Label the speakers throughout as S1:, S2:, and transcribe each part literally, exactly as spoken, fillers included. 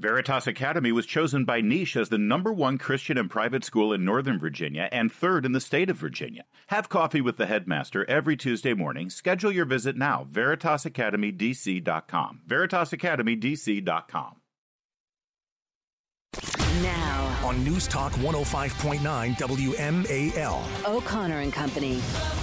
S1: Veritas Academy was chosen by Niche as the number one Christian and private school in Northern Virginia and third in the state of Virginia. Have coffee with the headmaster every Tuesday morning. Schedule your visit now. veritas academy d c dot com. veritas academy d c dot com.
S2: Now
S3: on News Talk one oh five point nine W M A L.
S2: O'Connor and Company.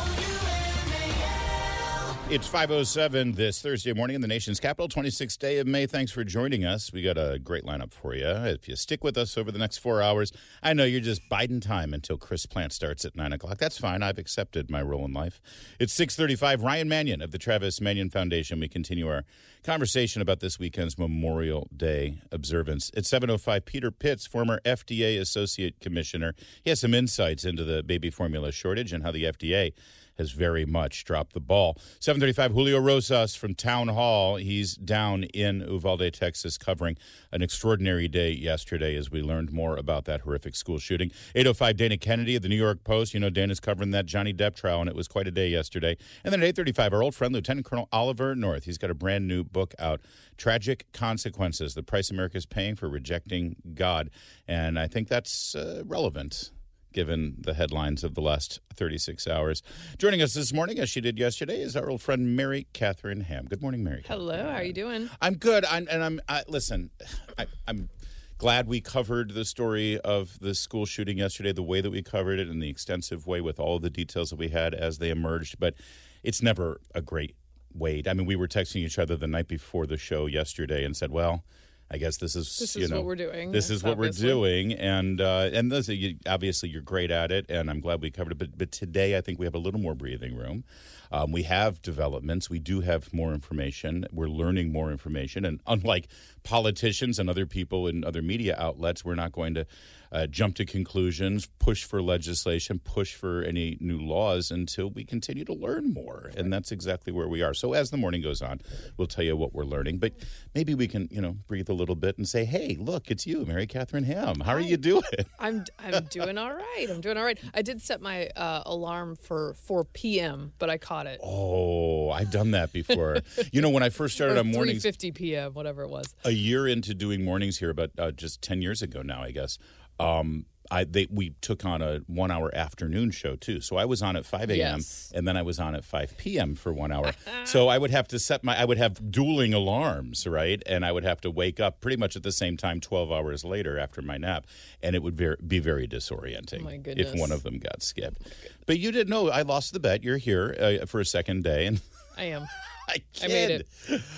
S4: It's five oh seven this Thursday morning in the nation's capital, twenty-sixth day of May. Thanks for joining us. We got a great lineup for you. If you stick with us over the next four hours, I know you're just biding time until Chris Plant starts at nine o'clock. That's fine. I've accepted my role in life. It's six thirty-five. Ryan Mannion of the Travis Mannion Foundation. We continue our conversation about this weekend's Memorial Day observance. At seven oh five, Peter Pitts, former F D A Associate Commissioner. He has some insights into the baby formula shortage and how the F D A has very much dropped the ball. seven thirty-five, Julio Rosas from Town Hall. He's down in Uvalde, Texas, covering an extraordinary day yesterday as we learned more about that horrific school shooting. eight oh five, Dana Kennedy of the New York Post. You know, Dana's covering that Johnny Depp trial, and it was quite a day yesterday. And then at eight thirty-five, our old friend, Lieutenant Colonel Oliver North. He's got a brand new book out, Tragic Consequences, The Price America's Paying for Rejecting God. And I think that's uh, relevant, given the headlines of the last thirty-six hours. Joining us this morning, as she did yesterday, is our old friend Mary Catherine Ham. Good morning, Mary.
S5: Hello,
S4: Catherine.
S5: How are you doing?
S4: I'm good. I'm, and I'm, I, listen, I, I'm glad we covered the story of the school shooting yesterday, the way that we covered it in the extensive way with all of the details that we had as they emerged. But it's never a great wait. I mean, we were texting each other the night before the show yesterday and said, well, I guess this is,
S5: this
S4: you
S5: is
S4: know,
S5: what we're doing.
S4: This is what
S5: obviously.
S4: we're doing, and uh, and this, you, obviously you're great at it, and I'm glad we covered it. But but today I think we have a little more breathing room. Um, we have developments. We do have more information. We're learning more information, and unlike politicians and other people in other media outlets, we're not going to uh, jump to conclusions, push for legislation, push for any new laws until we continue to learn more, and that's exactly where we are. So as the morning goes on, we'll tell you what we're learning, but maybe we can, you know, breathe a little bit and say, hey, look, it's you, Mary Catherine Ham. How are
S5: Hi.
S4: you doing?
S5: I'm I'm doing all right. I'm doing all right. I did set my uh, alarm for four p.m., but I caught it.
S4: Oh, I've done that before. You know, when I first started on mornings,
S5: three fifty p.m., whatever it was.
S4: a year into doing mornings here, about uh, just ten years ago now, I guess, um, I they we took on a one-hour afternoon show, too. So I was on at five a.m.,
S5: Yes.
S4: and then I was on at five p.m. for one hour. So I would have to set my – I would have dueling alarms, right? And I would have to wake up pretty much at the same time twelve hours later after my nap, and it would ver- be very disorienting
S5: Oh, my goodness.
S4: if one of them got skipped. But you didn't know. I lost the bet. You're here uh, for a second day, and
S5: I am.
S4: I,
S5: I made it.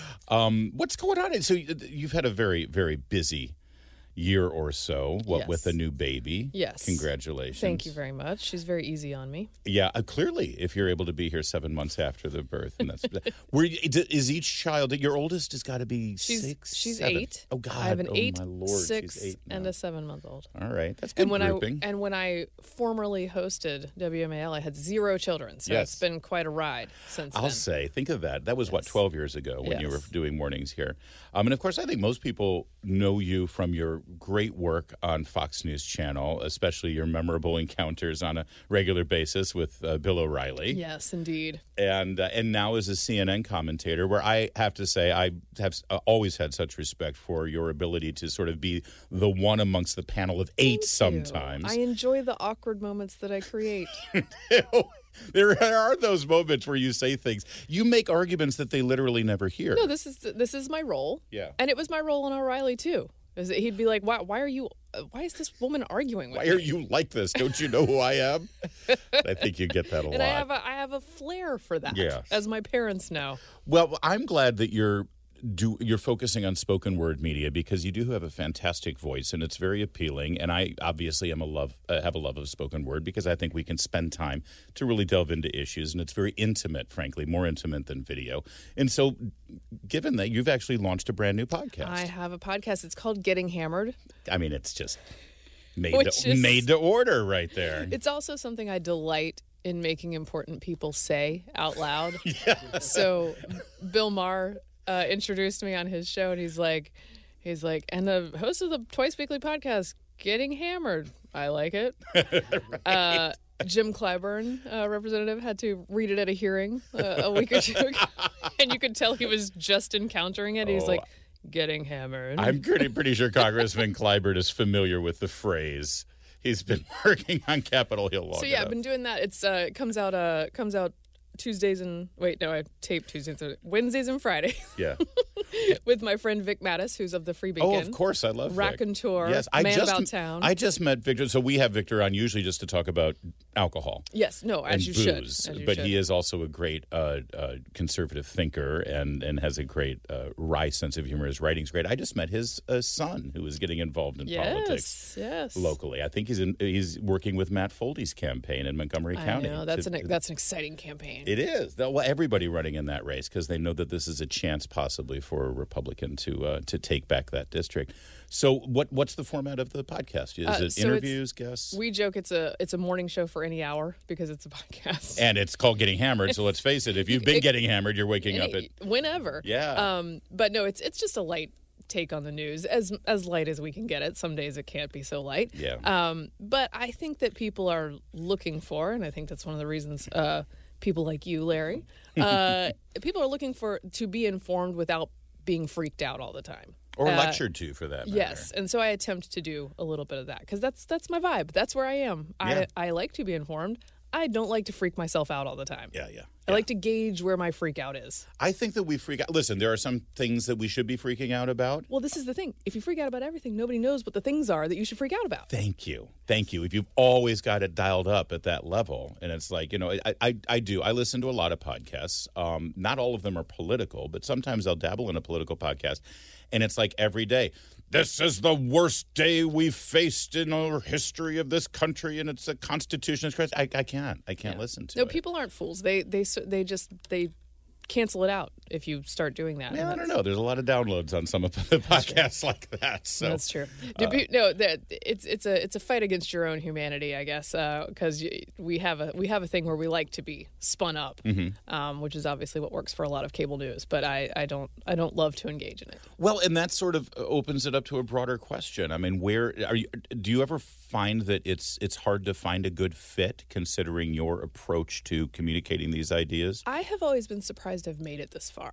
S4: Um, what's going on? So you've had a very, very busy year or so, what
S5: Yes.
S4: with a new baby.
S5: Yes.
S4: Congratulations.
S5: Thank you very much. She's very easy on me.
S4: Yeah, uh, clearly, if you're able to be here seven months after the birth, and that's were you, is each child your oldest has got to be
S5: She's
S4: six,
S5: she's
S4: seven?
S5: eight.
S4: Oh God,
S5: I have an
S4: oh,
S5: eight,
S4: my Lord,
S5: six,
S4: she's eight
S5: and
S4: now.
S5: a seven-month-old.
S4: All right, that's good
S5: And when
S4: grouping.
S5: I and when I formerly hosted W M A L, I had zero children, so
S4: Yes.
S5: it's been quite a ride since
S4: I'll
S5: then.
S4: say, think of that. That was, what,
S5: Yes.
S4: twelve years ago when you were
S5: Yes.
S4: doing mornings here. Um, and, of course, I think most people know you from your great work on Fox News Channel, especially your memorable encounters on a regular basis with uh, Bill O'Reilly.
S5: Yes, indeed.
S4: And uh, and now as a C N N commentator, where I have to say I have uh, always had such respect for your ability to sort of be the one amongst the panel of eight
S5: Thank you.
S4: sometimes.
S5: I enjoy the awkward moments that I create.
S4: There are those moments where you say things. You make arguments that they literally never hear.
S5: No, this is this is my role.
S4: Yeah.
S5: And it was my role in O'Reilly too. Is that he'd be like, "Why? Why are you? uh, Why is this woman arguing with
S4: Why
S5: me?"
S4: are you like this? Don't you know who I am? I think you get that a
S5: And
S4: lot.
S5: I have a I have a flair for that.
S4: Yes.
S5: As my parents know.
S4: Well, I'm glad that you're do you're focusing on spoken word media because you do have a fantastic voice and it's very appealing. And I obviously am a love uh, have a love of spoken word because I think we can spend time to really delve into issues, and it's very intimate, frankly, more intimate than video. And so, given that you've actually launched a brand new podcast,
S5: I have a podcast. It's called Getting Hammered.
S4: I mean, it's just made
S5: Which
S4: to,
S5: is-
S4: made to order right there.
S5: It's also something I delight in making important people say out loud. Yeah. So Bill Maher uh, introduced me on his show, and he's like, he's like, and the host of the twice weekly podcast, Getting Hammered. I like it. right. uh, Jim Clyburn, uh, representative, had to read it at a hearing uh, a week or two ago, and you could tell he was just encountering it. He was
S4: Oh.
S5: like, getting hammered.
S4: I'm pretty, pretty sure Congressman Clyburn is familiar with the phrase. He's been working on Capitol Hill long
S5: So yeah,
S4: enough.
S5: I've been doing that. It's uh, it comes out uh, comes out Tuesdays and wait, no, I tape Tuesdays, and Wednesdays and Fridays.
S4: Yeah.
S5: With my friend Vic Mattis, who's of the Free Beacon.
S4: Oh, of course, I love Vic.
S5: Raconteur,
S4: yes, I
S5: man
S4: just,
S5: about town.
S4: I just met Victor, so we have Victor on usually just to talk about alcohol.
S5: Yes, no, as
S4: and
S5: you
S4: booze,
S5: should. As you
S4: but
S5: should.
S4: he is also a great uh, uh, conservative thinker and, and has a great uh, wry sense of humor. His writing's great. I just met his uh, son, who is getting involved in
S5: yes,
S4: politics
S5: yes.
S4: locally. I think he's in, he's working with Matt Foldy's campaign in Montgomery
S5: I
S4: County.
S5: know that's
S4: to-
S5: an that's an exciting campaign.
S4: It is. Well, everybody running in that race because they know that this is a chance possibly for a Republican to uh, to take back that district. So, what what's the format of the podcast? Is
S5: Uh,
S4: it
S5: so
S4: interviews, guests?
S5: We joke it's a it's a morning show for any hour because it's a podcast.
S4: And it's called Getting Hammered. So let's face it: if you've been
S5: It-
S4: getting hammered, you're waking up
S5: Any-
S4: at
S5: whenever.
S4: Yeah.
S5: Um, but no, it's it's just a light take on the news, as as light as we can get it. Some days it can't be so light.
S4: Yeah.
S5: Um, but I think that people are looking for, and I think that's one of the reasons uh, people like you, Larry, uh, people are looking for to be informed without being freaked out all the time.
S4: or
S5: Uh,
S4: lectured to, for that matter.
S5: Yes, and so I attempt to do a little bit of that because that's that's my vibe. That's where I am.
S4: Yeah.
S5: I I like to be informed. I don't like to freak myself out all the time.
S4: Yeah, yeah.
S5: I like to gauge where my freak out is.
S4: I think that we freak out. Listen, there are some things that we should be freaking out about.
S5: Well, this is the thing. If you freak out about everything, nobody knows what the things are that you should freak out about.
S4: Thank you. Thank you. If you've always got it dialed up at that level, and it's like, you know, I, I, I do. I listen to a lot of podcasts. Um, not all of them are political, but sometimes I'll dabble in a political podcast, and it's like every day, this is the worst day we've faced in our history of this country, and it's a constitution. I, I can't. I can't
S5: Yeah.
S4: listen to
S5: No,
S4: it.
S5: people aren't fools. They they they just they cancel it out if you start doing that.
S4: Yeah,
S5: And
S4: I don't
S5: that's-
S4: know. There's a lot of downloads on some of the podcasts like that. So
S5: That's true. Do pe- no, that it's it's a it's a fight against your own humanity, I guess, because we have a we have a thing where we like to be spun up,
S4: Mm-hmm.
S5: um, which is obviously what works for a lot of cable news. But I, I don't I don't love to engage in it.
S4: Well, and that sort of opens it up to a broader question. I mean, where are you? Do you ever find that it's it's hard to find a good fit, considering your approach to communicating these ideas?
S5: I have always been surprised I've made it this far.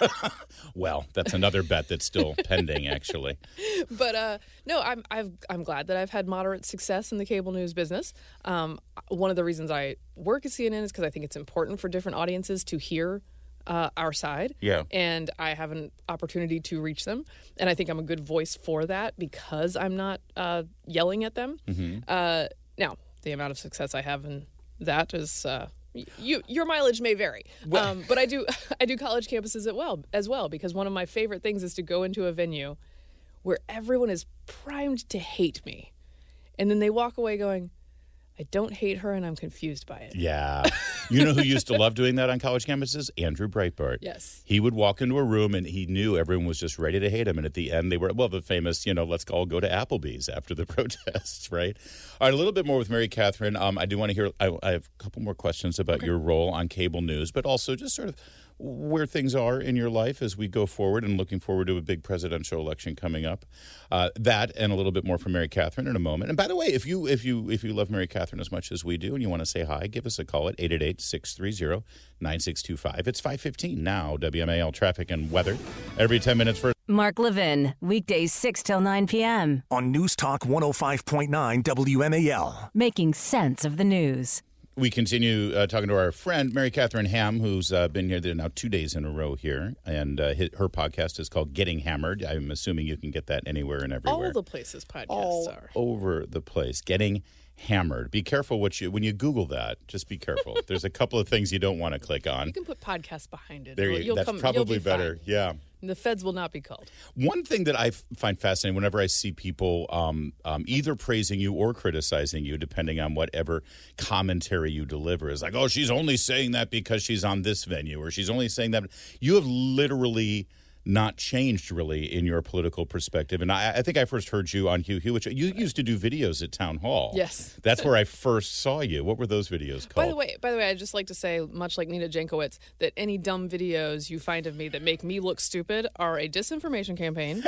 S4: Well, that's another bet that's still pending, actually.
S5: But uh, no, I'm I've, I'm glad that I've had moderate success in the cable news business. Um, one of the reasons I work at C N N is because I think it's important for different audiences to hear uh, our side.
S4: Yeah.
S5: And I have an opportunity to reach them, and I think I'm a good voice for that because I'm not uh, yelling at them.
S4: Mm-hmm.
S5: Uh, now, the amount of success I have in that is. Uh, You, your mileage may vary, um, but I do I do college campuses as well as well because one of my favorite things is to go into a venue where everyone is primed to hate me, and then they walk away going, "I don't hate her, and I'm confused by it."
S4: Yeah. You know who used to love doing that on college campuses? Andrew Breitbart.
S5: Yes.
S4: He would walk into a room and he knew everyone was just ready to hate him. And at the end, they were, well, the famous, you know, let's all go to Applebee's after the protests, right? All right, a little bit more with Mary Catherine. Um, I do want to hear, I, I have a couple more questions about your role on cable news, but also just sort of where things are in your life as we go forward and looking forward to a big presidential election coming up. Uh, that and a little bit more from Mary Catherine in a moment. And by the way, if you if you if you love Mary Catherine as much as we do and you want to say hi, give us a call at eight eight eight, six three zero, nine six two five. It's five fifteen now, W M A L traffic and weather. Every ten minutes for
S2: Mark Levin, weekdays six till nine p.m.
S3: On News Talk one oh five point nine W M A L.
S2: Making sense of the news.
S4: We continue uh, talking to our friend, Mary Catherine Ham, who's uh, been here now two days in a row here. And uh, his, her podcast is called Getting Hammered. I'm assuming you can get that anywhere and everywhere.
S5: All the places podcasts
S4: All
S5: are.
S4: over the place. Getting Hammered. Be careful what you when you Google that. Just be careful. There's a couple of things you don't want to click on.
S5: You can put podcasts behind it.
S4: There
S5: You'll-
S4: you,
S5: you'll
S4: that's
S5: come- you'll
S4: probably
S5: be
S4: better.
S5: fine.
S4: Yeah.
S5: The feds will not be called.
S4: One thing that I f- find fascinating whenever I see people um, um, either praising you or criticizing you, depending on whatever commentary you deliver, is like, oh, she's only saying that because she's on this venue, or she's only saying that. You have literally not changed really in your political perspective. And I, I think I first heard you on Hugh Hewitt. You used to do videos at Town Hall.
S5: Yes.
S4: That's where I first saw you. What were those videos called?
S5: By the way, by the way, I'd just like to say, much like Nina Jankowicz, that any dumb videos you find of me that make me look stupid are a disinformation campaign,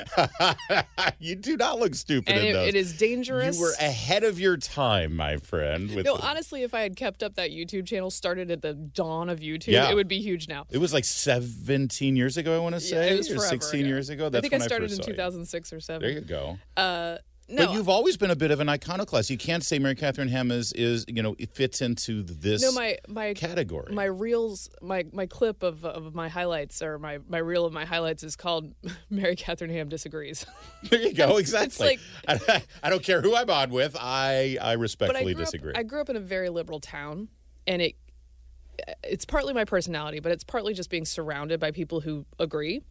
S4: You do not look stupid
S5: and
S4: in
S5: it,
S4: those.
S5: it is dangerous.
S4: You were ahead of your time, my friend. With
S5: No,
S4: the-
S5: honestly, if I had kept up that YouTube channel, started at the dawn of YouTube,
S4: Yeah.
S5: it would be huge now.
S4: It was like seventeen years ago, I want to
S5: Yeah,
S4: say.
S5: it was was
S4: years,
S5: forever
S4: sixteen
S5: ago.
S4: years ago. That's
S5: I think
S4: when
S5: I started
S4: first
S5: in
S4: saw you.
S5: two thousand six or seven.
S4: There you go.
S5: Uh, no,
S4: But you've always been a bit of an iconoclast. You can't say Mary Catherine Ham is, is you know, it fits into this
S5: no, my my
S4: category.
S5: My reels, my my clip of of my highlights, or my my reel of my highlights is called "Mary Catherine Ham Disagrees."
S4: There you go. Exactly.
S5: It's
S4: I, I don't care who I'm on with. I I
S5: But I
S4: respectfully
S5: grew,
S4: disagree.
S5: up, I grew up in a very liberal town, and it it's partly my personality, but it's partly just being surrounded by people who agree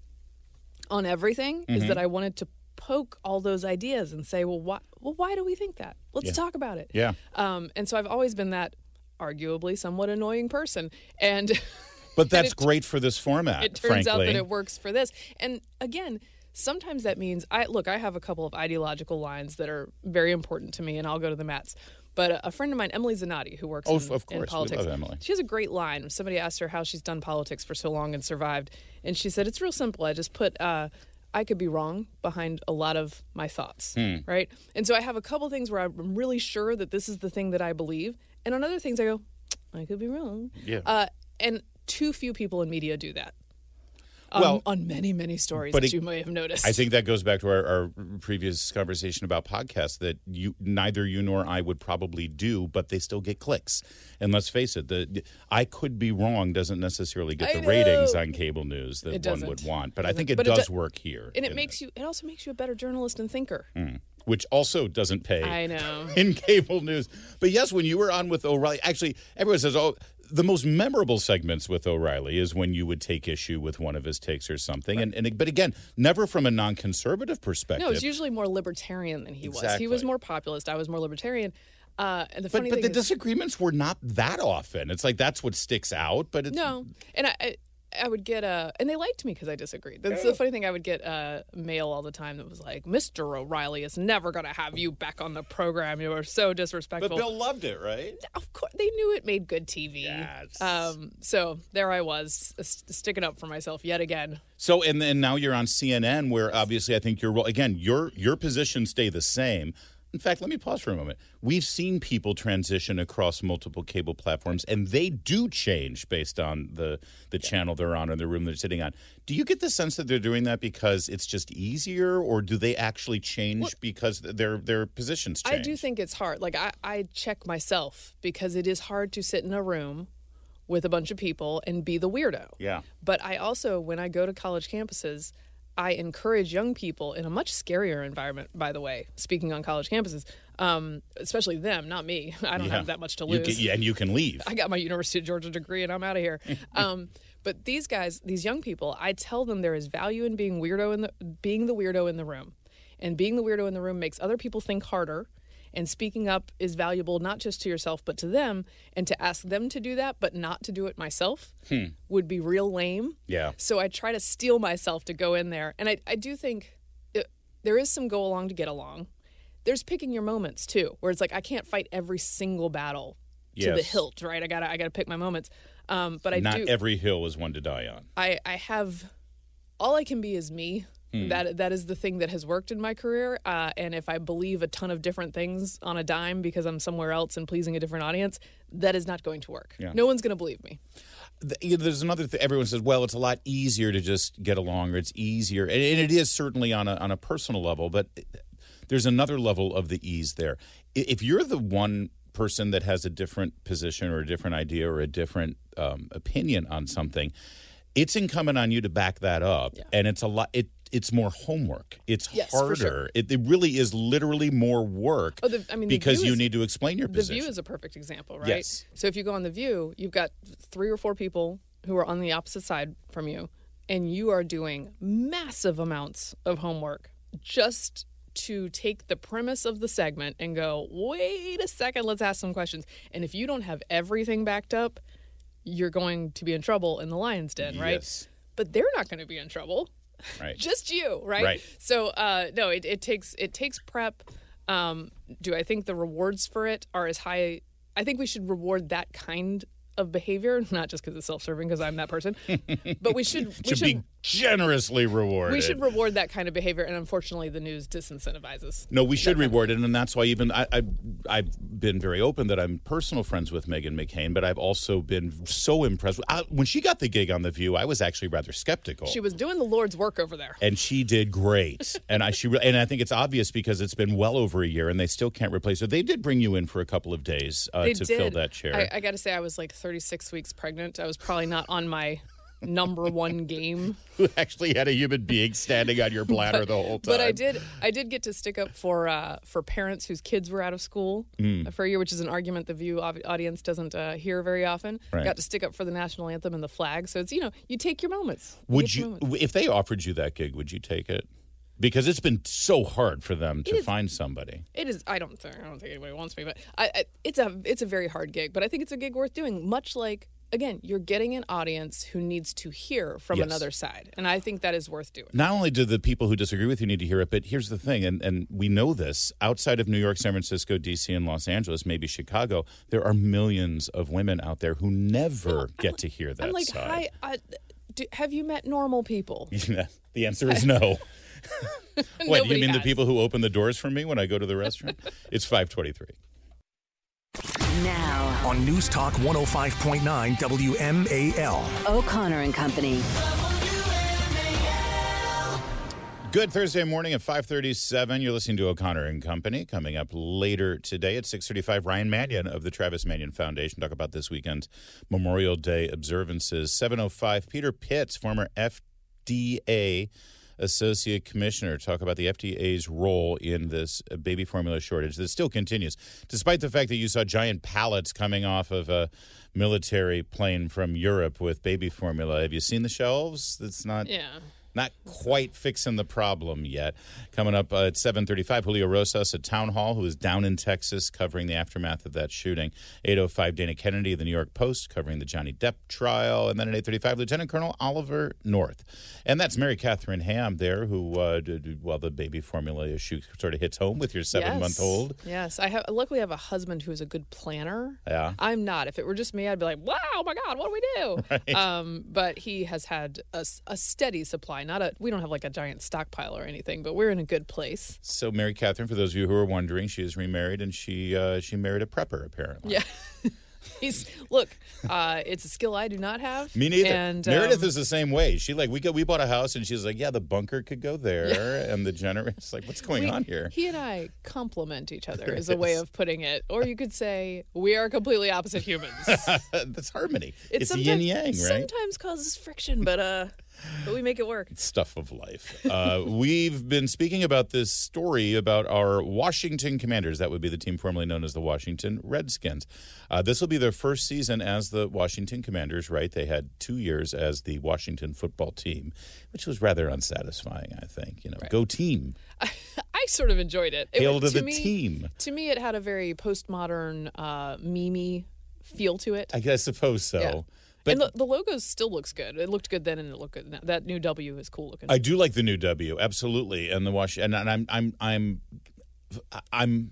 S5: on everything.
S4: Mm-hmm.
S5: Is that I wanted to poke all those ideas and say, well, why? Well, why do we think that? Let's
S4: Yeah.
S5: talk about it.
S4: yeah.
S5: Um, and so I've always been that arguably somewhat annoying person, and
S4: But that's
S5: it-
S4: great for this format,
S5: it turns
S4: frankly.
S5: out that it works for this. And again, sometimes that means I look. I have a couple of ideological lines that are very important to me, and I'll go to the mats. But a, a friend of mine, Emily Zanotti, who works
S4: Oh,
S5: in,
S4: of
S5: in
S4: course. We
S5: politics,
S4: love Emily.
S5: she has a great line. Somebody asked her how she's done politics for so long and survived, and she said, "It's real simple. I just put." Uh, I could be wrong behind a lot of my thoughts,
S4: Hmm.
S5: right? And so I have a couple things where I'm really sure that this is the thing that I believe, and on other things I go, I could be wrong.
S4: Yeah.
S5: Uh, and too few people in media do that. Um,
S4: Well,
S5: on many, many stories
S4: but
S5: that
S4: it-
S5: you may have noticed.
S4: I think that goes back to our, our previous conversation about podcasts that you neither you nor I would probably do, but they still get clicks. And let's face it, the I could be wrong doesn't necessarily get
S5: I
S4: the ratings
S5: know.
S4: on cable news that
S5: It
S4: one
S5: doesn't.
S4: would want. But I
S5: Doesn't.
S4: think it
S5: But it
S4: does
S5: do-
S4: work here.
S5: and it
S4: in
S5: makes
S4: this,
S5: you. It also makes you a better journalist and thinker.
S4: which also doesn't pay
S5: I know.
S4: in cable news. But yes, when you were on with O'Reilly, actually, everyone says, oh, the most memorable segments with O'Reilly is when you would take issue with one of his takes or something. And, and it- But again, never from a non-conservative perspective.
S5: No, it's usually more libertarian than he was. He was
S4: Exactly.
S5: more populist. I was more libertarian. Uh, and the
S4: But,
S5: funny
S4: but
S5: thing
S4: the
S5: is,
S4: disagreements were not that often. It's like that's what sticks out. But it's,
S5: no, and I, I, I would get uh, and they liked me because I disagreed. That's the funny thing. I would get uh, mail all the time that was like, "Mister O'Reilly is never going to have you back on the program. You are so disrespectful."
S4: but Bill loved it, right?
S5: Of course, they knew it made good T V.
S4: Yes.
S5: Um, so there I was, uh, st- sticking up for myself yet again.
S4: So and then now you're on C N N, where obviously I think your role again, your your positions stay the same. In fact, let me pause for a moment. We've seen people transition across multiple cable platforms, and they do change based on the the channel they're on or the room they're sitting on. Do you get the sense that they're doing that because it's just easier, or do they actually change
S5: Well,
S4: because their their positions change?
S5: I do think it's hard. Like I, I check myself because it is hard to sit in a room with a bunch of people and be the weirdo.
S4: Yeah.
S5: But I also, when I go to college campuses, I encourage young people in a much scarier environment, by the way, speaking on college campuses, um, especially them, not me. I don't
S4: Yeah.
S5: have that much to
S4: You
S5: lose.
S4: can, yeah, and you can leave.
S5: I got my University of Georgia degree and I'm out of here. Um, but these guys, these young people, I tell them there is value in being weirdo in the being the weirdo in the room. And being the weirdo in the room makes other people think harder. And speaking up is valuable not just to yourself but to them. And to ask them to do that but not to do it myself would be real lame.
S4: Yeah.
S5: So I try to steel myself to go in there. And I, I do think it, there is some go along to get along. There's picking your moments too, where it's like I can't fight every single battle to the
S4: Yes.
S5: hilt, right? I gotta I gotta pick my moments. Um, but I
S4: Not
S5: do.
S4: every hill is one to die on.
S5: I I have all I can be is me.
S4: Hmm.
S5: That that is the thing that has worked in my career. Uh, and if I believe a ton of different things on a dime because I'm somewhere else and pleasing a different audience, that is not going to work.
S4: Yeah.
S5: No one's going to believe me.
S4: The- There's another thing. Everyone says, well, it's a lot easier to just get along, or it's easier. And and it is certainly on a, on a personal level, but there's another level of the ease there. I- If you're the one person that has a different position or a different idea or a different um, opinion on something, it's incumbent on you to back that up.
S5: Yeah.
S4: And it's a lot. It It's more homework. It's
S5: Yes, for
S4: harder.
S5: sure.
S4: It, it really is literally more work
S5: Oh, the, I mean, The
S4: because
S5: View
S4: you
S5: is-
S4: need to explain your
S5: The
S4: position.
S5: View is a perfect example, right?
S4: Yes.
S5: So if you go on The View, you've got three or four people who are on the opposite side from you, and you are doing massive amounts of homework just to take the premise of the segment and go, wait a second, let's ask some questions. And if you don't have everything backed up, you're going to be in trouble in the lion's den, right?
S4: Yes.
S5: But they're not going to be in trouble.
S4: Right.
S5: Just you, right?
S4: Right.
S5: So uh, no, it, it takes it takes prep. Um, do I think the rewards for it are as high? I think we should reward that kind of behavior, not just because it's self-serving, because I'm that person, but we should we
S4: should
S5: should
S4: be generously rewarded.
S5: We should reward that kind of behavior, and unfortunately, the news disincentivizes.
S4: No, we should reward it, and that's why even I, I, I've been very open that I'm personal friends with Meghan McCain, but I've also been so impressed. With, I, when she got the gig on The View, I was actually rather skeptical.
S5: She was doing the Lord's work over there.
S4: And she did great. and I she and I think it's obvious because it's been well over a year, and they still can't replace her. They did bring you in for a couple of days uh, to
S5: did.
S4: fill that chair.
S5: I, I got to say, I was like thirty-six weeks pregnant. I was probably not on my number one game.
S4: Who actually had a human being standing on your bladder
S5: but,
S4: the whole time.
S5: But I did I did get to stick up for uh, for parents whose kids were out of school mm. for a year, which is an argument the View audience doesn't uh, hear very often.
S4: Right.
S5: Got to stick up for the national anthem and the flag. So it's, you know, you take your moments. You
S4: would
S5: your
S4: you,
S5: moments.
S4: if they offered you that gig, would you take it? Because it's been so hard for them to
S5: is,
S4: find somebody.
S5: It is. I don't think. I don't think anybody wants me, but I, I, it's a it's a very hard gig. But I think it's a gig worth doing. Much like, again, you're getting an audience who needs to hear from
S4: yes.
S5: another side, and I think that is worth doing.
S4: Not only do the people who disagree with you need to hear it, but here's the thing, and, and we know this, outside of New York, San Francisco, D C, and Los Angeles, maybe Chicago, there are millions of women out there who never no, get to hear that
S5: I'm like,
S4: side.
S5: hi, uh, do, have you met normal people?
S4: The answer is no. What, you mean
S5: has.
S4: the people who open the doors for me when I go to the restaurant? It's five twenty-three.
S2: Now,
S3: on News Talk one oh five point nine W M A L.
S2: O'Connor and Company.
S4: Good Thursday morning at five thirty-seven. You're listening to O'Connor and Company. Coming up later today at six thirty-five, Ryan Mannion of the Travis Mannion Foundation. Talk about this weekend's Memorial Day observances. seven oh five, Peter Pitts, former F D A Associate Commissioner, talk about the F D A's role in this baby formula shortage that still continues, despite the fact that you saw giant pallets coming off of a military plane from Europe with baby formula. Have you seen the shelves? That's not...
S5: Yeah.
S4: Not quite fixing the problem yet. Coming up uh, at seven thirty-five, Julio Rosas at Town Hall, who is down in Texas covering the aftermath of that shooting. eight oh five, Dana Kennedy of the New York Post covering the Johnny Depp trial. And then at eight thirty-five, Lieutenant Colonel Oliver North. And that's Mary Catherine Ham there, who, uh, did, well, the baby formula issue sort of hits home with your seven-month-old.
S5: Yes. yes. I have, luckily have a husband who is a good planner.
S4: Yeah.
S5: I'm not. If it were just me, I'd be like, wow, oh my God, what do we do?
S4: Right.
S5: Um, but he has had a, a steady supply. Not a, we don't have like a giant stockpile or anything, but we're in a good place.
S4: So Mary Catherine, for those of you who are wondering, she is remarried, and she uh, she married a prepper, apparently.
S5: Yeah. He's look, uh, it's a skill I do not have.
S4: Me neither.
S5: And,
S4: Meredith
S5: um,
S4: is the same way. She like we got we bought a house, and she's like, yeah, the bunker could go there, yeah. and the generator. It's like, what's going
S5: we,
S4: on here?
S5: He and I complement each other,
S4: There
S5: is a way
S4: is.
S5: of putting it, or you could say we are completely opposite humans.
S4: That's harmony.
S5: It
S4: It's yin yang, right?
S5: Sometimes causes friction, but uh, but we make it work.
S4: Stuff of life. Uh, we've been speaking about this story about our Washington Commanders. That would be the team formerly known as the Washington Redskins. Uh, this will be their first season as the Washington Commanders, right? They had two years as the Washington football team, which was rather unsatisfying, I think. You know,
S5: Right.
S4: go team.
S5: I, I sort of enjoyed it. it
S4: Hail to the
S5: me,
S4: team.
S5: To me, it had a very postmodern, uh, meme feel to it.
S4: I guess suppose so.
S5: Yeah.
S4: But
S5: and the, the logo still looks good. It looked good then, and it looked good now. That new W is cool looking.
S4: I do like the new W, absolutely, and the Wash. And, and I'm, I'm, I'm, I'm.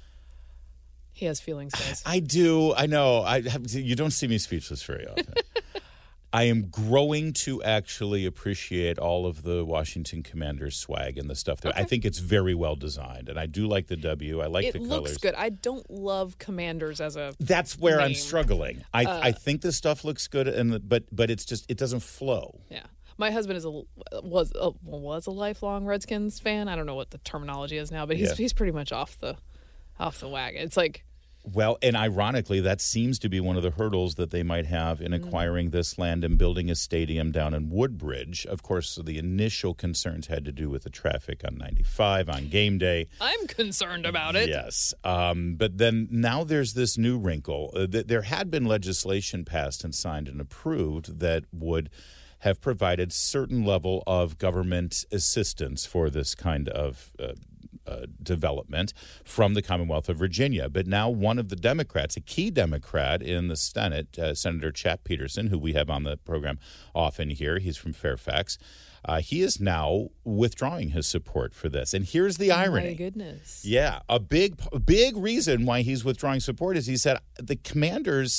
S5: He has feelings, guys.
S4: I do. I know. I have, you don't see me speechless very often. I am growing to actually appreciate all of the Washington Commanders swag and the stuff there.
S5: Okay.
S4: I think it's very well designed, and I do like the W. I like
S5: it
S4: the
S5: looks
S4: colors.
S5: good. I don't love Commanders as a.
S4: That's where I'm
S5: name.
S4: struggling. I
S5: Uh,
S4: I think the stuff looks good, and the, but but it's just it doesn't flow.
S5: Yeah. My husband is a was a, was a lifelong Redskins fan. I don't know what the terminology is now, but he's
S4: Yeah.
S5: he's pretty much off the off the wagon. It's like.
S4: Well, and ironically, that seems to be one of the hurdles that they might have in acquiring this land and building a stadium down in Woodbridge. Of course, the initial concerns had to do with the traffic on ninety-five on game day.
S5: I'm concerned about it.
S4: Yes. Um, but then now there's this new wrinkle. Uh, th- there had been legislation passed and signed and approved that would have provided certain level of government assistance for this kind of uh, Uh, development from the Commonwealth of Virginia. But now one of the Democrats, a key Democrat in the Senate, uh, Senator Chap Peterson, who we have on the program often here, he's from Fairfax, uh, he is now withdrawing his support for this. And here's the irony.
S5: My goodness.
S4: Yeah, a big, a big reason why he's withdrawing support is he said the Commanders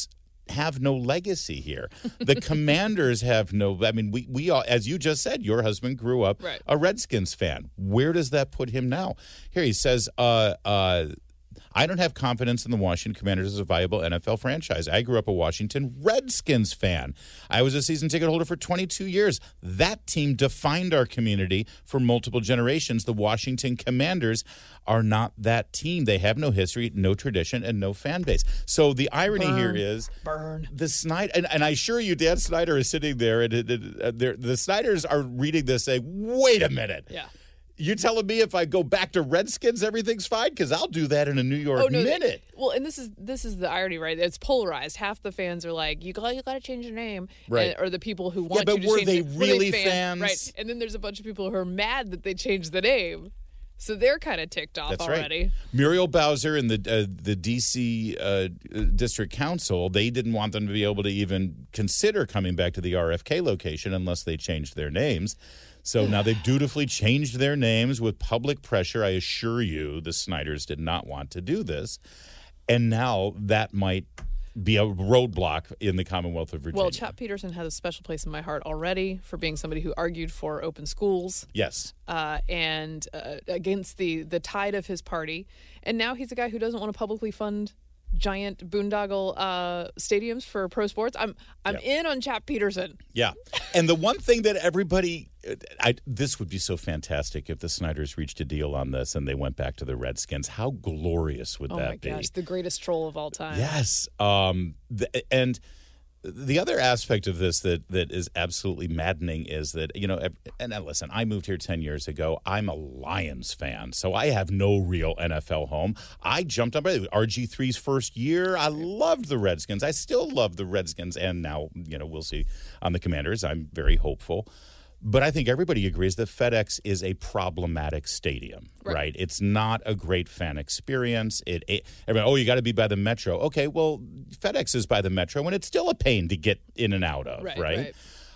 S4: have no legacy here. The Commanders have no, I mean, we, we all, as you just said, your husband grew up
S5: right.
S4: a Redskins fan. Where does that put him now? Here he says, uh, uh, I don't have confidence in the Washington Commanders as a viable N F L franchise. I grew up a Washington Redskins fan. I was a season ticket holder for twenty-two years. That team defined our community for multiple generations. The Washington Commanders are not that team. They have no history, no tradition, and no fan base. So the irony
S5: Burn.
S4: here is
S5: Burn.
S4: the Snyder, and, and I assure you, Dan Snyder is sitting there, and it, it, uh, the Snyders are reading this saying, wait a minute.
S5: Yeah.
S4: You're telling me if I go back to Redskins, everything's fine? Because I'll do that in a New York
S5: oh, no,
S4: minute.
S5: Well, and this is this is the irony, right? It's polarized. Half the fans are like, "You got you got to change your name,"
S4: right?
S5: And, or the people who want
S4: yeah, but
S5: you to
S4: were
S5: change
S4: they
S5: it.
S4: really
S5: were they
S4: fans?
S5: Right. And then there's a bunch of people who are mad that they changed the name, so they're kind of ticked off
S4: That's
S5: already.
S4: Right. Muriel Bowser and the uh, the D C uh, District Council, they didn't want them to be able to even consider coming back to the R F K location unless they changed their names. So now they've dutifully changed their names with public pressure. I assure you, the Snyders did not want to do this. And now that might be a roadblock in the Commonwealth of Virginia.
S5: Well, Chap Peterson has a special place in my heart already for being somebody who argued for open schools.
S4: Yes.
S5: Uh, and uh, against the, the tide of his party. And now he's a guy who doesn't want to publicly fund giant boondoggle uh, stadiums for pro sports. I'm I'm
S4: yeah.
S5: in on Chap Peterson.
S4: Yeah. And the one thing that everybody I, this would be so fantastic if the Snyders reached a deal on this and they went back to the Redskins. How glorious would
S5: oh
S4: that
S5: my
S4: be?
S5: gosh, the greatest troll of all time.
S4: Yes. Um, the, and the other aspect of this that, that is absolutely maddening is that, you know, and listen, I moved here ten years ago. I'm a Lions fan, so I have no real N F L home. I jumped on by R G three's first year. I loved the Redskins. I still love the Redskins, and now, you know, we'll see on the Commanders. I'm very hopeful. But I think everybody agrees that FedEx is a problematic stadium, right? right? It's not a great fan experience. It, it everyone, oh, you got to be by the Metro. Okay, well, FedEx is by the Metro, and it's still a pain to get in and out of,
S5: right?
S4: right?
S5: right.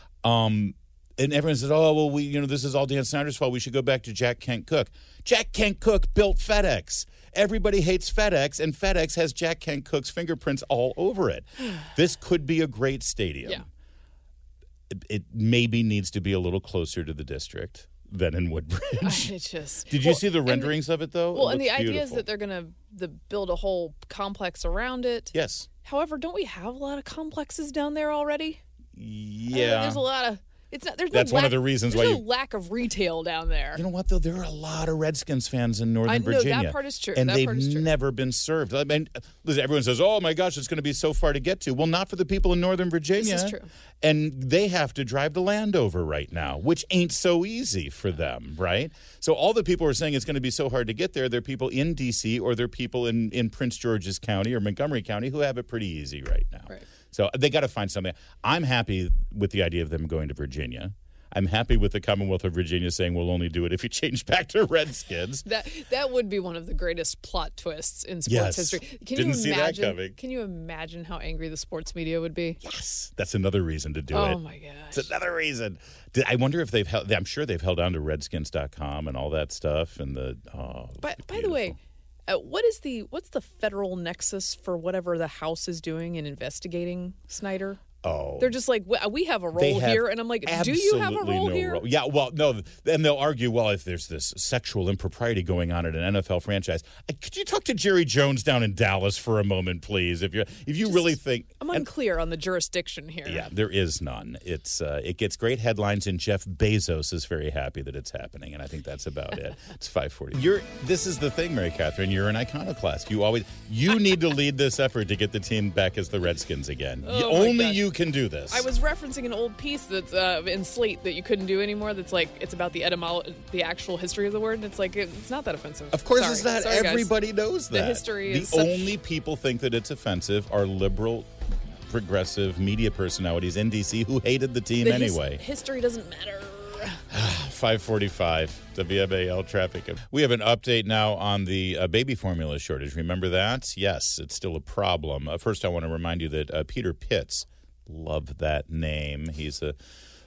S4: Um, and everyone says, oh, well, we, you know, this is all Dan Snyder's fault. We should go back to Jack Kent Cooke. Jack Kent Cooke built FedEx. Everybody hates FedEx, and FedEx has Jack Kent Cooke's fingerprints all over it. This could be a great stadium.
S5: Yeah.
S4: It maybe needs to be a little closer to the district than in Woodbridge.
S5: It's just.
S4: Did you
S5: well,
S4: see the renderings
S5: the,
S4: of it, though?
S5: Well,
S4: it
S5: and the
S4: looks
S5: idea
S4: beautiful.
S5: is that they're going to build a whole complex around it.
S4: Yes.
S5: However, don't we have a lot of complexes down there already?
S4: Yeah.
S5: Uh, there's a lot of. It's not. There's
S4: That's
S5: no
S4: one
S5: lack,
S4: of the reasons
S5: there's
S4: why
S5: no
S4: you-
S5: lack of retail down there.
S4: You know what, though? There are a lot of Redskins fans in Northern
S5: I know, that
S4: Virginia.
S5: part is true.
S4: And
S5: That
S4: they've
S5: part is true.
S4: never been served. I mean, listen, everyone says, oh, my gosh, it's going to be so far to get to. Well, not for the people in Northern Virginia.
S5: This is true.
S4: And they have to drive to Landover right now, which ain't so easy for them, right? So all the people who are saying it's going to be so hard to get there, they're people in D C or they're people in, in Prince George's County or Montgomery County who have it pretty easy right now.
S5: Right.
S4: So they got to find something. I'm happy with the idea of them going to Virginia. I'm happy with the Commonwealth of Virginia saying we'll only do it if you change back to Redskins.
S5: That that would be one of the greatest plot twists in sports
S4: Yes.
S5: history. Can
S4: Didn't
S5: you
S4: see that
S5: imagine,
S4: coming.
S5: Can you imagine how angry the sports media would be?
S4: Yes, that's another reason to do
S5: oh
S4: it.
S5: my gosh.
S4: It's another reason. Did, I wonder if they've held, I'm sure they've held on to redskins dot com and all that stuff. And the, oh,
S5: But by the way, uh, what is the what's the federal nexus for whatever the House is doing in investigating Snyder?
S4: Oh,
S5: They're just like, "Well, we have a
S4: They
S5: role
S4: have
S5: here. And I'm like, do you have a
S4: absolutely
S5: role
S4: no
S5: here?
S4: role. Yeah, well, no. And they'll argue, well, if there's this sexual impropriety going on at an N F L franchise, uh, could you talk to Jerry Jones down in Dallas for a moment, please? If you if you
S5: Just-
S4: really think
S5: I'm
S4: and-
S5: unclear on the jurisdiction here.
S4: Yeah, there is none. It's uh, it gets great headlines, and Jeff Bezos is very happy that it's happening, and I think that's about it. It's five forty. You're this is the thing, Mary Catherine. You're an iconoclast. You always you need to lead this effort to get the team back as the Redskins again.
S5: Oh,
S4: You-
S5: my
S4: only
S5: gosh.
S4: you can do this.
S5: I was referencing an old piece that's uh, in Slate that you couldn't do anymore. That's like it's about the etymology, the actual history of the word. And it's like it's not that offensive.
S4: Of course,
S5: Sorry.
S4: it's not.
S5: Sorry, guys.
S4: Everybody knows that.
S5: The history
S4: The
S5: is such-
S4: only people think that it's offensive are liberal, progressive media personalities in D C who hated the team
S5: The his-
S4: anyway.
S5: history doesn't matter.
S4: five forty-five, W M A L traffic. We have an update now on the uh, baby formula shortage. Remember that? Yes, it's still a problem. Uh, first, I want to remind you that uh, Peter Pitts, love that name. He's a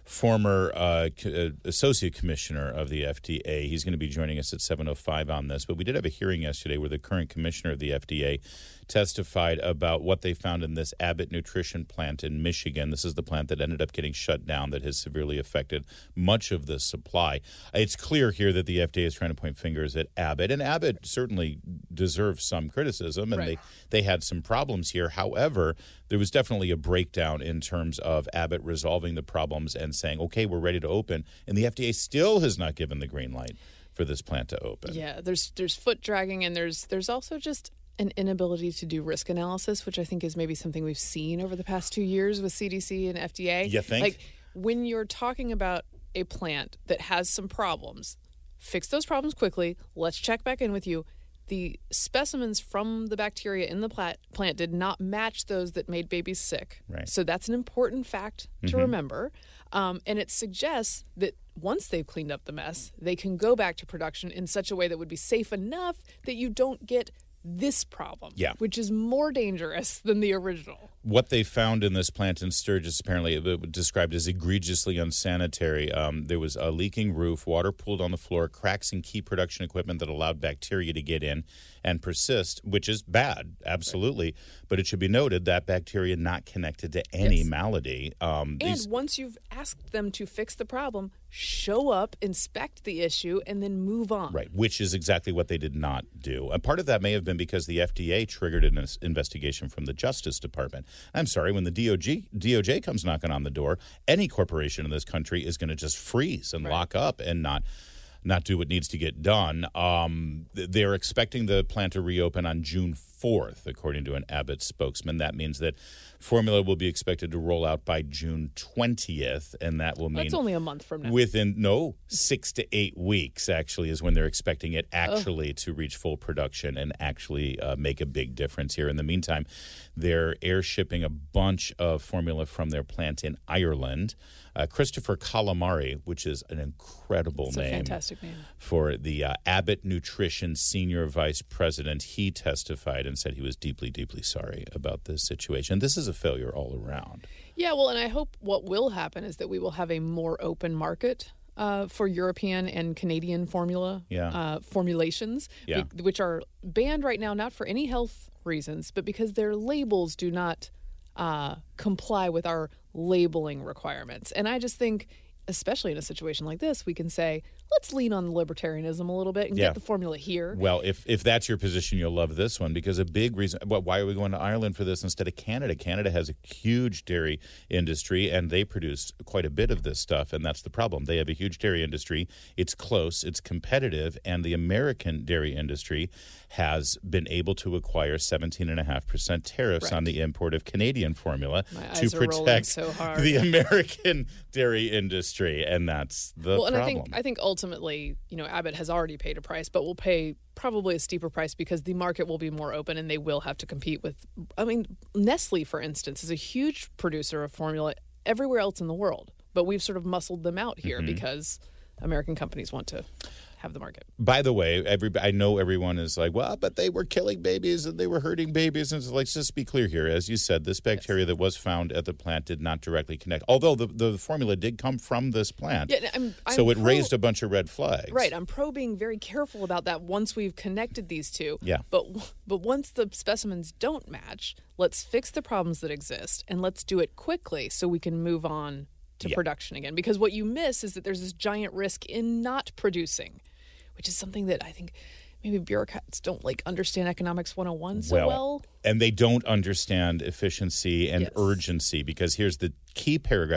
S4: former uh, co- associate commissioner of the F D A. He's going to be joining us at seven oh five on this. But we did have a hearing yesterday where the current commissioner of the F D A testified about what they found in this Abbott Nutrition plant in Michigan. This is the plant that ended up getting shut down that has severely affected much of the supply. It's clear here that the F D A is trying to point fingers at Abbott, and Abbott certainly deserves some criticism, and
S5: Right.
S4: they, they had some problems here. However, there was definitely a breakdown in terms of Abbott resolving the problems and saying, okay, we're ready to open, and the F D A still has not given the green light for this plant to open.
S5: Yeah, there's there's foot dragging, and there's there's also just an inability to do risk analysis, which I think is maybe something we've seen over the past two years with C D C and F D A.
S4: You think?
S5: Like, when you're talking about a plant that has some problems, fix those problems quickly. Let's check back in with you. The specimens from the bacteria in the plant, plant did not match those that made babies sick.
S4: Right.
S5: So that's an important fact to
S4: Mm-hmm.
S5: remember. Um, and it suggests that once they've cleaned up the mess, they can go back to production in such a way that would be safe enough that you don't get this problem,
S4: Yeah.
S5: which is more dangerous than the original.
S4: What they found in this plant in Sturgis, apparently it was described as egregiously unsanitary. Um, there was a leaking roof, water pooled on the floor, cracks in key production equipment that allowed bacteria to get in and persist, which is bad, absolutely. Right. But it should be noted that bacteria not connected to any
S5: Yes.
S4: malady. Um,
S5: And
S4: these,
S5: once you've asked them to fix the problem, show up, inspect the issue, and then move on.
S4: Right, which is exactly what they did not do. And part of that may have been because the F D A triggered an ins- investigation from the Justice Department. I'm sorry, when the D O J, D O J comes knocking on the door, any corporation in this country is going to just freeze and
S5: Right.
S4: lock up and not not do what needs to get done. Um, they're expecting the plant to reopen on June fourth, according to an Abbott spokesman. That means that formula will be expected to roll out by June twentieth, and that will mean
S5: That's only a month from now.
S4: within no six to eight weeks actually is when they're expecting it actually oh. to reach full production and actually uh, make a big difference here. In the meantime, they're air shipping a bunch of formula from their plant in Ireland. Uh, Christopher Calamari, which is an incredible
S5: It's
S4: name,
S5: a fantastic name
S4: for the uh, Abbott Nutrition Senior Vice President. He testified and said he was deeply, deeply sorry about this situation. This is a failure all around.
S5: Yeah, well, and I hope what will happen is that we will have a more open market uh, for European and Canadian formula
S4: Yeah.
S5: uh, formulations,
S4: Yeah.
S5: be- which are banned right now, not for any health reasons, but because their labels do not uh, comply with our labeling requirements. And I just think, especially in a situation like this, we can say, let's lean on libertarianism a little bit and
S4: Yeah.
S5: get the formula here.
S4: Well, if if that's your position, you'll love this one, because a big reason, well, why are we going to Ireland for this instead of Canada? Canada has a huge dairy industry, and they produce quite a bit of this stuff, and that's the problem. They have a huge dairy industry. It's close, it's competitive, and the American dairy industry has been able to acquire seventeen point five percent tariffs
S5: Right.
S4: on the import of Canadian formula
S5: My
S4: to
S5: eyes are rolling
S4: protect
S5: so hard.
S4: the American dairy industry, and that's the
S5: well, and
S4: problem.
S5: I think I think ultimately, you know, Abbott has already paid a price, but will pay probably a steeper price because the market will be more open and they will have to compete with. I mean, Nestle, for instance, is a huge producer of formula everywhere else in the world, but we've sort of muscled them out here
S4: Mm-hmm.
S5: because American companies want to have the market.
S4: By the way, every I know everyone is like, well, but they were killing babies and they were hurting babies. And so, let's just be clear here. As you said, this bacteria yes. that was found at the plant did not directly connect, although the, the formula did come from this plant.
S5: Yeah, I'm, I'm
S4: so it
S5: pro-
S4: raised a bunch of red flags.
S5: Right. I'm pro being very careful about that once we've connected these two.
S4: Yeah.
S5: But, but once the specimens don't match, let's fix the problems that exist and let's do it quickly so we can move on to
S4: yeah.
S5: production again. Because what you miss is that there's this giant risk in not producing, which is something that I think maybe bureaucrats don't like understand economics one oh one so well. well.
S4: And they don't understand efficiency and
S5: yes.
S4: urgency, because here's the key paragraph.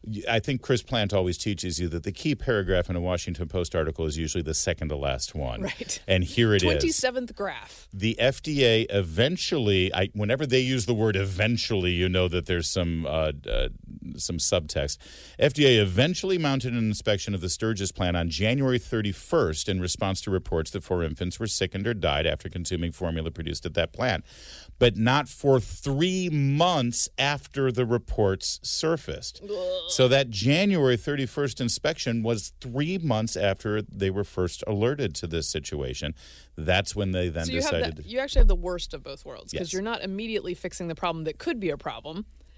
S4: I think Chris Plant always teaches you that the key paragraph in a Washington Post article is usually the second to last one.
S5: Right.
S4: And here it
S5: twenty-seventh
S4: is.
S5: twenty-seventh graph.
S4: The F D A eventually, I, whenever they use the word eventually, you know that there's some uh, uh, some subtext. F D A eventually mounted an inspection of the Sturgis plant on January thirty-first in response to reports that four infants were sickened or died after consuming formula produced at that plant, but not for three months after the reports surfaced.
S5: Ugh.
S4: So that January thirty-first inspection was three months after they were first alerted to this situation. That's when they then
S5: so you
S4: decided.
S5: Have the, you actually have the worst of both worlds, because
S4: Yes.
S5: you're not immediately fixing the problem that could be a problem.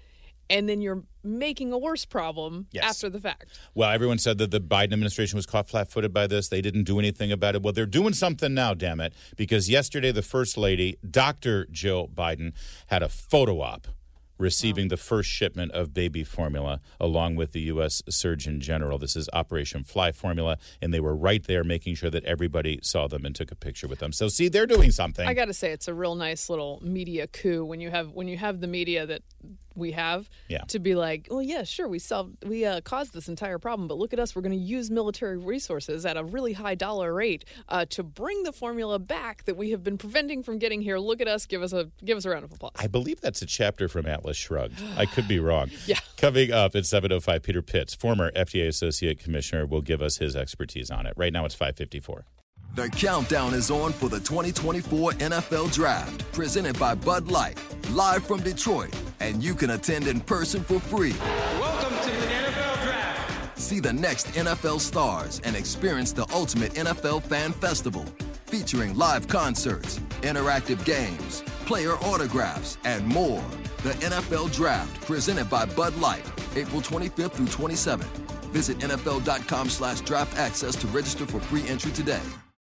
S5: and then you're making a worse problem
S4: Yes.
S5: after the fact.
S4: Well, everyone said that the Biden administration was caught flat-footed by this. They didn't do anything about it. Well, they're doing something now, damn it, because yesterday the First Lady, Doctor Jill Biden, had a photo op receiving the first shipment of baby formula along with the U S Surgeon General. This is Operation Fly Formula, and they were right there making sure that everybody saw them and took a picture with them. So, see, they're doing something.
S5: I got to say, it's a real nice little media coup when you have when you have the media that we have
S4: Yeah.
S5: to be like, well, yeah, sure, we solved, we uh, caused this entire problem, but look at us, we're going to use military resources at a really high dollar rate uh, to bring the formula back that we have been preventing from getting here. Look at us, give us a give us a round of applause.
S4: I believe that's a chapter from Atlas Shrugged. I could be wrong.
S5: Yeah.
S4: Coming up at seven oh five, Peter Pitts, former F D A Associate Commissioner, will give us his expertise on it. Right now it's five fifty-four.
S6: The countdown is on for the twenty twenty-four N F L Draft, presented by Bud Light, live from Detroit, and you can attend in person for free.
S7: Welcome to the N F L Draft.
S6: See the next N F L stars and experience the ultimate N F L fan festival, featuring live concerts, interactive games, player autographs, and more. The N F L Draft, presented by Bud Light, April twenty-fifth through twenty-seventh. Visit N F L dot com slash draft access to register for free entry today.